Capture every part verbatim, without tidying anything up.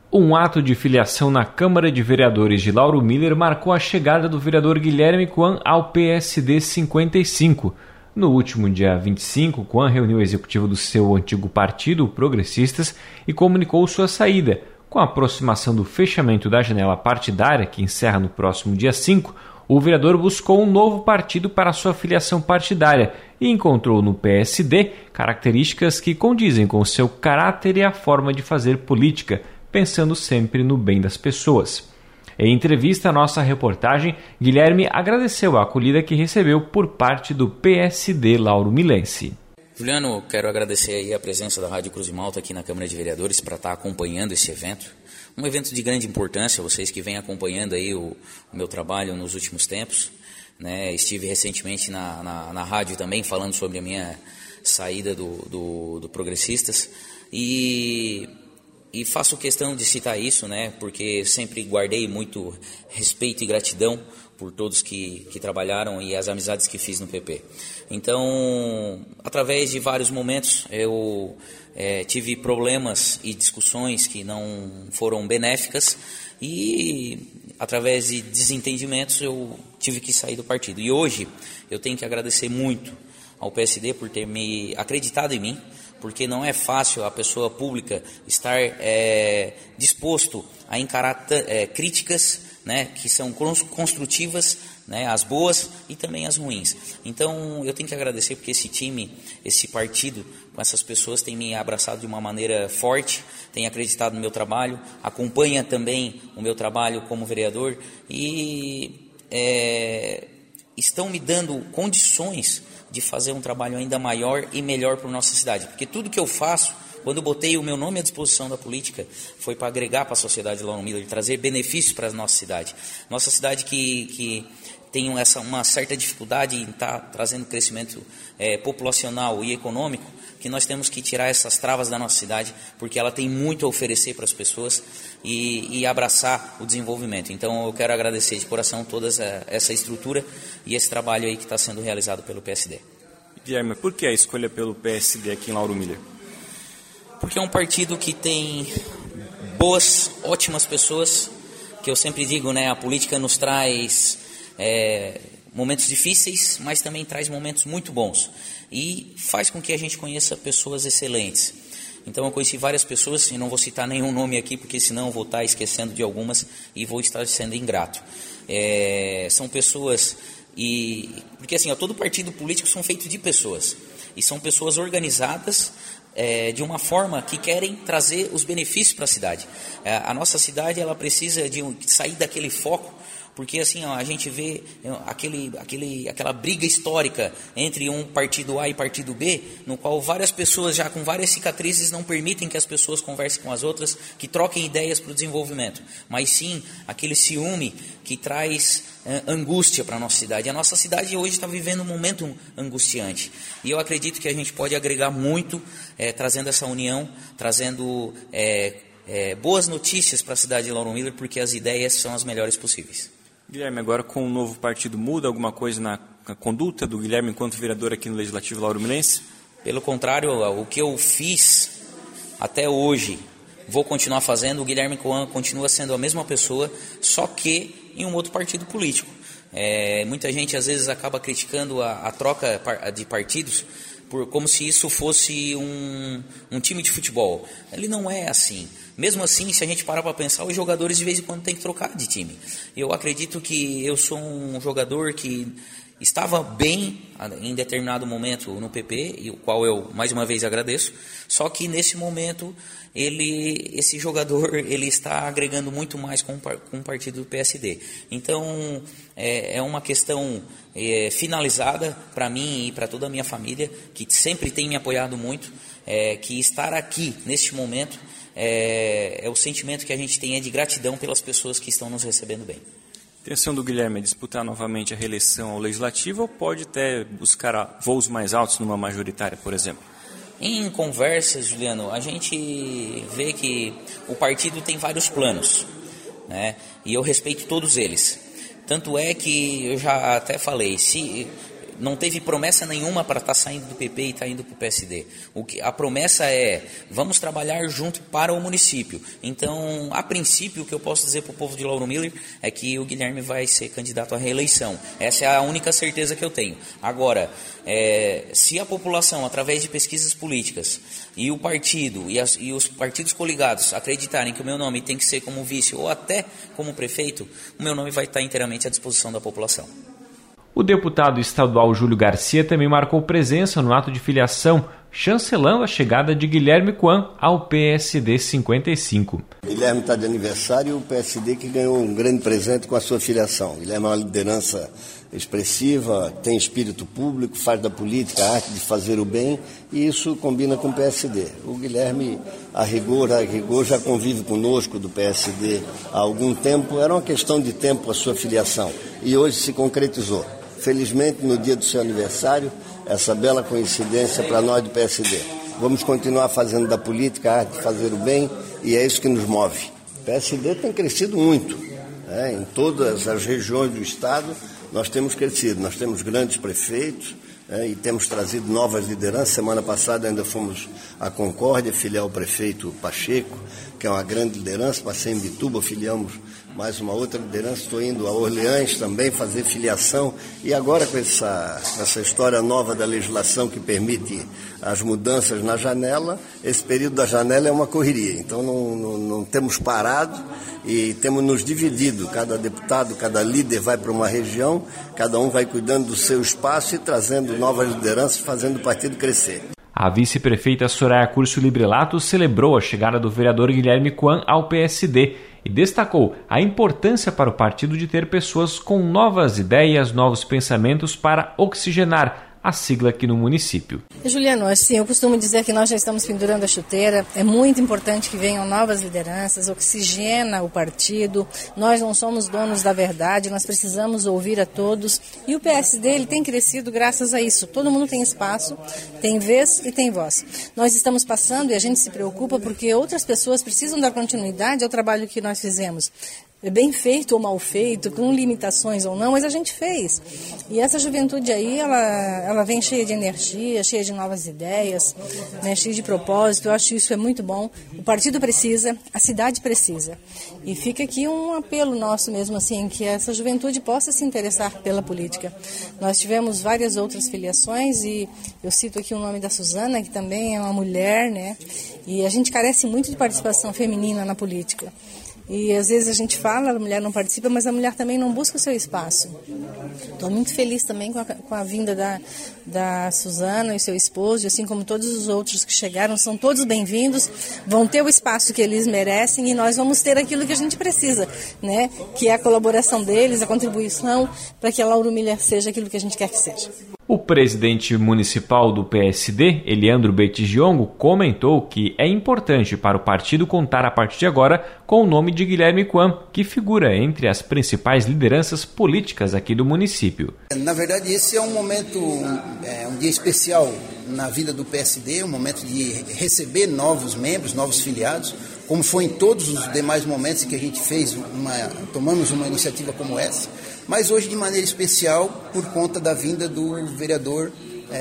Um ato de filiação na Câmara de Vereadores de Lauro Miller marcou a chegada do vereador Guilherme Coan ao P S D cinquenta e cinco. No último dia vinte e cinco, Coan reuniu o executivo do seu antigo partido, o Progressistas, e comunicou sua saída. Com a aproximação do fechamento da janela partidária, que encerra no próximo dia cinco, o vereador buscou um novo partido para sua filiação partidária e encontrou no P S D características que condizem com seu caráter e a forma de fazer política, pensando sempre no bem das pessoas. Em entrevista à nossa reportagem, Guilherme agradeceu a acolhida que recebeu por parte do P S D Lauro-Milense. Juliano, quero agradecer aí a presença da Rádio Cruz de Malta aqui na Câmara de Vereadores para estar acompanhando esse evento. Um evento de grande importância, vocês que vêm acompanhando aí o, o meu trabalho nos últimos tempos. Né? Estive recentemente na, na, na rádio também falando sobre a minha saída do, do, do Progressistas e... E faço questão de citar isso, né, porque sempre guardei muito respeito e gratidão por todos que, que trabalharam e as amizades que fiz no P P. Então, através de vários momentos, eu é, tive problemas e discussões que não foram benéficas e, através de desentendimentos, eu tive que sair do partido. E hoje, eu tenho que agradecer muito ao P S D por ter me acreditado em mim, porque não é fácil a pessoa pública estar é, disposto a encarar é, críticas, né, que são construtivas, né, as boas e também as ruins. Então eu tenho que agradecer porque esse time, esse partido, com essas pessoas tem me abraçado de uma maneira forte, tem acreditado no meu trabalho, acompanha também o meu trabalho como vereador e é, estão me dando condições de fazer um trabalho ainda maior e melhor para a nossa cidade. Porque tudo que eu faço, quando eu botei o meu nome à disposição da política, foi para agregar para a sociedade de Lauro Miller, trazer benefícios para a nossa cidade. Nossa cidade que, que tem essa, uma certa dificuldade em estar tá trazendo crescimento é, populacional e econômico, que nós temos que tirar essas travas da nossa cidade, porque ela tem muito a oferecer para as pessoas e, e abraçar o desenvolvimento. Então eu quero agradecer de coração toda essa, essa estrutura e esse trabalho aí que está sendo realizado pelo P S D. Guilherme, por que a escolha pelo P S D aqui em Lauro Miller? Porque é um partido que tem boas, ótimas pessoas, que eu sempre digo, né, a política nos traz é, momentos difíceis, mas também traz momentos muito bons e faz com que a gente conheça pessoas excelentes. Então eu conheci várias pessoas, e não vou citar nenhum nome aqui, porque senão eu vou estar esquecendo de algumas e vou estar sendo ingrato. É, são pessoas, e porque assim, ó, todo partido político são feitos de pessoas, e são pessoas organizadas é, de uma forma que querem trazer os benefícios para a cidade. É, a nossa cidade ela precisa de um, sair daquele foco, porque assim, ó, a gente vê aquele, aquele, aquela briga histórica entre um partido A e partido B, no qual várias pessoas já com várias cicatrizes não permitem que as pessoas conversem com as outras, que troquem ideias para o desenvolvimento, mas sim aquele ciúme que traz é, angústia para a nossa cidade. A nossa cidade hoje está vivendo um momento angustiante, e eu acredito que a gente pode agregar muito, é, trazendo essa união, trazendo é, é, boas notícias para a cidade de Lauro Miller, porque as ideias são as melhores possíveis. Guilherme, agora com o novo partido, muda alguma coisa na, na conduta do Guilherme enquanto vereador aqui no Legislativo Lauro-Milense? Pelo contrário, o que eu fiz até hoje, vou continuar fazendo. O Guilherme Coan continua sendo a mesma pessoa, só que em um outro partido político. É, muita gente às vezes acaba criticando a, a troca de partidos, por, como se isso fosse um, um time de futebol. Ele não é assim. Mesmo assim, se a gente parar para pensar, os jogadores de vez em quando têm que trocar de time. Eu acredito que eu sou um jogador que estava bem em determinado momento no P P, e o qual eu mais uma vez agradeço, só que nesse momento ele, esse jogador ele está agregando muito mais com, com o partido do P S D. Então é, é uma questão é, finalizada para mim e para toda a minha família, que sempre tem me apoiado muito, é, que estar aqui neste momento é, é o sentimento que a gente tem é de gratidão pelas pessoas que estão nos recebendo bem. A intenção do Guilherme é disputar novamente a reeleição ao Legislativo ou pode até buscar voos mais altos numa majoritária, por exemplo? Em conversas, Juliano, a gente vê que o partido tem vários planos, né? E eu respeito todos eles. Tanto é que eu já até falei, se não teve promessa nenhuma para estar saindo do P P e estar indo para o P S D. O que, a promessa é, vamos trabalhar junto para o município. Então, a princípio, o que eu posso dizer para o povo de Lauro Miller é que o Guilherme vai ser candidato à reeleição. Essa é a única certeza que eu tenho. Agora, é, se a população, através de pesquisas políticas, e o partido, e, as, e os partidos coligados acreditarem que o meu nome tem que ser como vice ou até como prefeito, o meu nome vai estar inteiramente à disposição da população. O deputado estadual Júlio Garcia também marcou presença no ato de filiação, chancelando a chegada de Guilherme Coan ao P S D cinquenta e cinco. Guilherme está de aniversário e o P S D que ganhou um grande presente com a sua filiação. Guilherme é uma liderança expressiva, tem espírito público, faz da política a arte de fazer o bem e isso combina com o P S D. O Guilherme, a rigor, a rigor, já convive conosco do P S D há algum tempo. Era uma questão de tempo a sua filiação e hoje se concretizou. Felizmente, no dia do seu aniversário, essa bela coincidência para nós do P S D. Vamos continuar fazendo da política a arte de fazer o bem e é isso que nos move. O P S D tem crescido muito, né? Em todas as regiões do estado nós temos crescido, nós temos grandes prefeitos, né? E temos trazido novas lideranças. Semana passada ainda fomos à Concórdia, filiar o prefeito Pacheco, que é uma grande liderança. Passei em Bituba, filiamos mais uma outra liderança, estou indo a Orleans também fazer filiação e agora com essa, essa história nova da legislação que permite as mudanças na janela, esse período da janela é uma correria, então não, não, não temos parado e temos nos dividido, cada deputado, cada líder vai para uma região, cada um vai cuidando do seu espaço e trazendo novas lideranças, fazendo o partido crescer. A vice-prefeita Soraya Curcio Librelato celebrou a chegada do vereador Guilherme Coan ao P S D e destacou a importância para o partido de ter pessoas com novas ideias, novos pensamentos para oxigenar a sigla aqui no município. Juliano, assim, eu costumo dizer que nós já estamos pendurando a chuteira, é muito importante que venham novas lideranças, oxigena o partido, nós não somos donos da verdade, nós precisamos ouvir a todos e o P S D ele tem crescido graças a isso, todo mundo tem espaço, tem vez e tem voz. Nós estamos passando e a gente se preocupa porque outras pessoas precisam dar continuidade ao trabalho que nós fizemos. Bem feito ou mal feito, com limitações ou não, mas a gente fez. E essa juventude aí, ela, ela vem cheia de energia, cheia de novas ideias, né, cheia de propósito. Eu acho que isso é muito bom. O partido precisa, a cidade precisa. E fica aqui um apelo nosso mesmo, assim, que essa juventude possa se interessar pela política. Nós tivemos várias outras filiações e eu cito aqui o nome da Suzana, que também é uma mulher, né? E a gente carece muito de participação feminina na política. E às vezes a gente fala, a mulher não participa, mas a mulher também não busca o seu espaço. Estou muito feliz também com a, com a vinda da, da Suzana e seu esposo, assim como todos os outros que chegaram, são todos bem-vindos, vão ter o espaço que eles merecem e nós vamos ter aquilo que a gente precisa, né? Que é a colaboração deles, a contribuição para que a Lauro Miller seja aquilo que a gente quer que seja. O presidente municipal do P S D, Eliandro Bettigiongo, comentou que é importante para o partido contar a partir de agora com o nome de Guilherme Coan, que figura entre as principais lideranças políticas aqui do município. Na verdade, esse é um momento, é, um dia especial na vida do P S D, um momento de receber novos membros, novos filiados, como foi em todos os demais momentos que a gente fez, uma, tomamos uma iniciativa como essa. Mas hoje de maneira especial por conta da vinda do vereador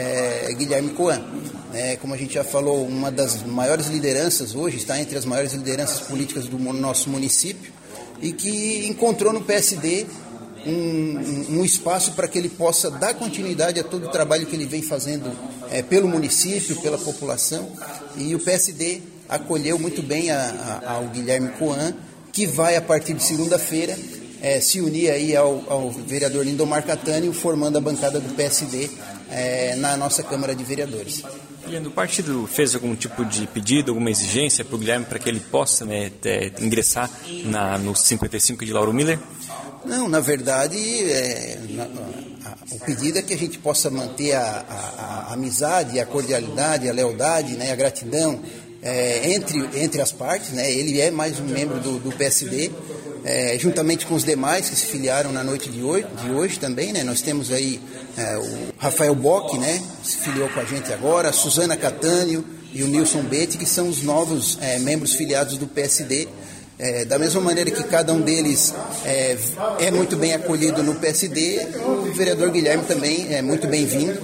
é, Guilherme Coan. É, como a gente já falou, uma das maiores lideranças hoje, está entre as maiores lideranças políticas do nosso município e que encontrou no P S D um, um, um espaço para que ele possa dar continuidade a todo o trabalho que ele vem fazendo é, pelo município, pela população. E o P S D acolheu muito bem a, a, ao Guilherme Coan, que vai a partir de segunda-feira É, se unir aí ao, ao vereador Lindomar Catânio, formando a bancada do P S D é, na nossa Câmara de Vereadores. O partido fez algum tipo de pedido, alguma exigência para o Guilherme para que ele possa, né, ter, ingressar na, no cinquenta e cinco de Lauro Miller? Não, na verdade, é, na, a, o pedido é que a gente possa manter a, a, a amizade, a cordialidade, a lealdade, né, a gratidão é, entre, entre as partes. Né, ele é mais um membro do, do P S D. É, juntamente com os demais que se filiaram na noite de hoje, de hoje também, né? Nós temos aí é, o Rafael Bock, né? Se filiou com a gente agora, a Suzana Catânio e o Nilson Betti, que são os novos é, membros filiados do P S D. É, da mesma maneira que cada um deles é, é muito bem acolhido no P S D, o vereador Guilherme também é muito bem-vindo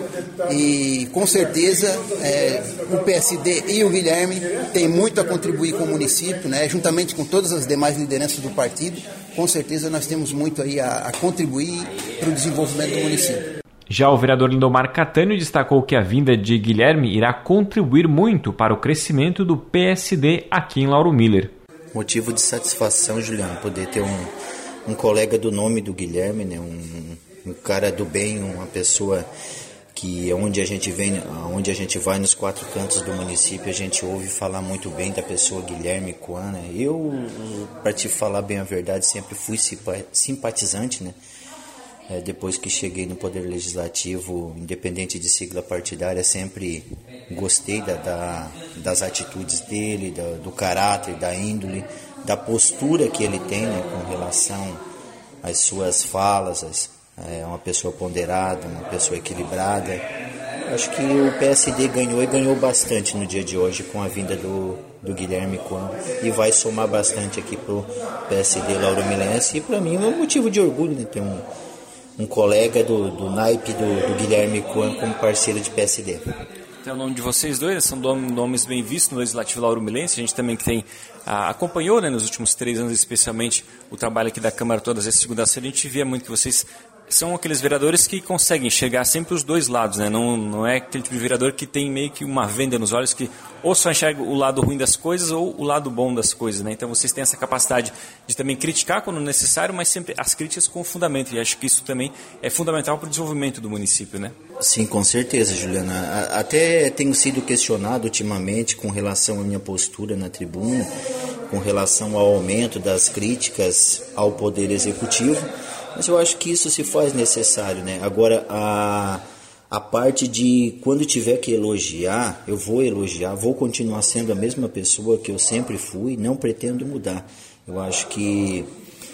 e com certeza é, o P S D e o Guilherme têm muito a contribuir com o município, né, juntamente com todas as demais lideranças do partido. Com certeza nós temos muito aí a, a contribuir para o desenvolvimento do município. Já o vereador Lindomar Catânio destacou que a vinda de Guilherme irá contribuir muito para o crescimento do P S D aqui em Lauro Miller. Motivo de satisfação, Juliano, poder ter um, um colega do nome do Guilherme, né? um, um cara do bem, uma pessoa que onde a gente vem, onde a gente vai nos quatro cantos do município, a gente ouve falar muito bem da pessoa Guilherme Coan, né? Eu, para te falar bem a verdade, sempre fui simpatizante, né? É, depois que cheguei no Poder Legislativo, independente de sigla partidária, sempre gostei da, da, das atitudes dele, da, do caráter, da índole, da postura que ele tem, né, com relação às suas falas. As, é uma pessoa ponderada, uma pessoa equilibrada. Acho que o P S D ganhou e ganhou bastante no dia de hoje com a vinda do, do Guilherme Coan e vai somar bastante aqui para o P S D lauromilense. E para mim é um motivo de orgulho, né, ter um um colega do, do naipe do, do Guilherme Coan como parceiro de P S D. Então, o nome de vocês dois são nomes bem vistos no Legislativo lauromilense. A gente também que tem, ah, acompanhou, né, nos últimos três anos, especialmente, o trabalho aqui da Câmara todas as segundas-feiras. A gente via muito que vocês são aqueles vereadores que conseguem chegar sempre os dois lados, né? Não, não é aquele tipo de vereador que tem meio que uma venda nos olhos, que ou só enxerga o lado ruim das coisas ou o lado bom das coisas, né? Então vocês têm essa capacidade de também criticar quando necessário, mas sempre as críticas com fundamento, e acho que isso também é fundamental para o desenvolvimento do município, né? Sim, com certeza, Juliana. Até tenho sido questionado ultimamente com relação à minha postura na tribuna, com relação ao aumento das críticas ao Poder Executivo, mas eu acho que isso se faz necessário, né? Agora, a, a parte de quando tiver que elogiar, eu vou elogiar, vou continuar sendo a mesma pessoa que eu sempre fui, não pretendo mudar. Eu acho que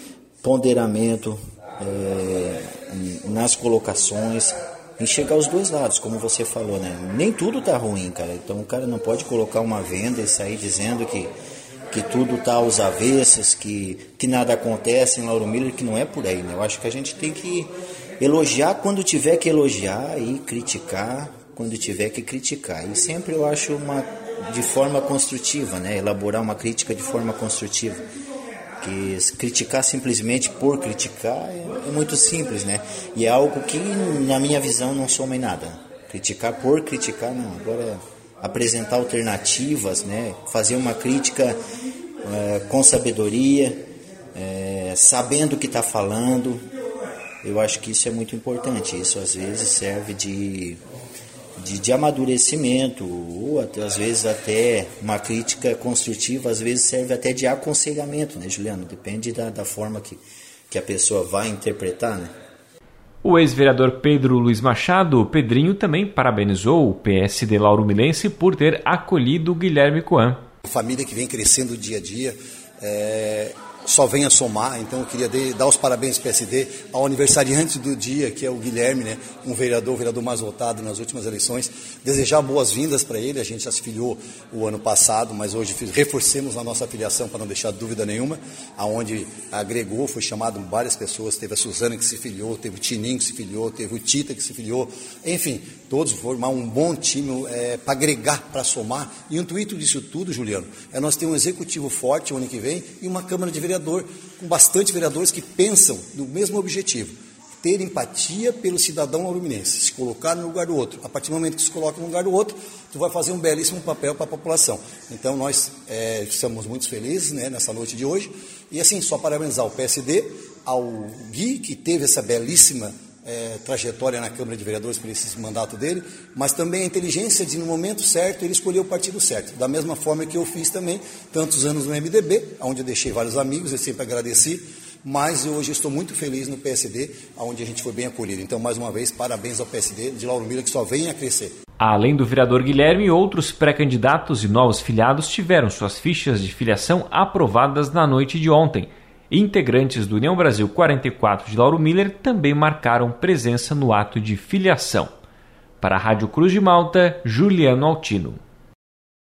ponderamento é, nas colocações, enxergar os dois lados, como você falou, né? Nem tudo tá ruim, cara. Então o cara não pode colocar uma venda e sair dizendo que que tudo está aos avessos, que, que nada acontece em Lauro Miller, que não é por aí, né? Eu acho que a gente tem que elogiar quando tiver que elogiar e criticar quando tiver que criticar. E sempre eu acho uma, de forma construtiva, né? Elaborar uma crítica de forma construtiva. Que criticar simplesmente por criticar é, é muito simples, né? E é algo que, na minha visão, não soma em nada. Criticar por criticar, não. Agora é apresentar alternativas, né? Fazer uma crítica é, com sabedoria, é, sabendo o que está falando. Eu acho que isso é muito importante. Isso às vezes serve de, de, de amadurecimento, ou até, às vezes até uma crítica construtiva, às vezes serve até de aconselhamento, né, Juliano? Depende da, da forma que, que a pessoa vai interpretar, né? O ex-vereador Pedro Luiz Machado, Pedrinho, também parabenizou o P S D lauromilense por ter acolhido Guilherme Coan. Família que vem crescendo dia a dia, é, só vem a somar, então eu queria de, dar os parabéns ao P S D, ao aniversariante do dia, que é o Guilherme, né, um vereador, o vereador mais votado nas últimas eleições, desejar boas-vindas para ele. A gente já se filiou o ano passado, mas hoje reforcemos a nossa filiação para não deixar dúvida nenhuma, aonde agregou, foi chamado várias pessoas, teve a Suzana que se filiou, teve o Tininho que se filiou, teve o Tita que se filiou, enfim, todos formar um bom time é, para agregar, para somar, e o intuito disso tudo, Juliano, é nós ter um executivo forte o ano que vem e uma Câmara de Vereador com bastante vereadores que pensam no mesmo objetivo, ter empatia pelo cidadão laurominense, se colocar no lugar do outro. A partir do momento que se coloca no lugar do outro, tu vai fazer um belíssimo papel para a população. Então nós é, estamos muito felizes, né, nessa noite de hoje, e assim, só parabenizar o P S D, ao Gui, que teve essa belíssima É, trajetória na Câmara de Vereadores por esse mandato dele, mas também a inteligência de, no momento certo, ele escolher o partido certo, da mesma forma que eu fiz também, tantos anos no M D B, onde eu deixei vários amigos, eu sempre agradeci, mas eu hoje estou muito feliz no P S D, onde a gente foi bem acolhido. Então, mais uma vez, parabéns ao P S D de Lauro Miller, que só vem a crescer. Além do vereador Guilherme, outros pré-candidatos e novos filiados tiveram suas fichas de filiação aprovadas na noite de ontem. Integrantes do União Brasil quarenta e quatro de Lauro Miller também marcaram presença no ato de filiação. Para a Rádio Cruz de Malta, Juliano Altino.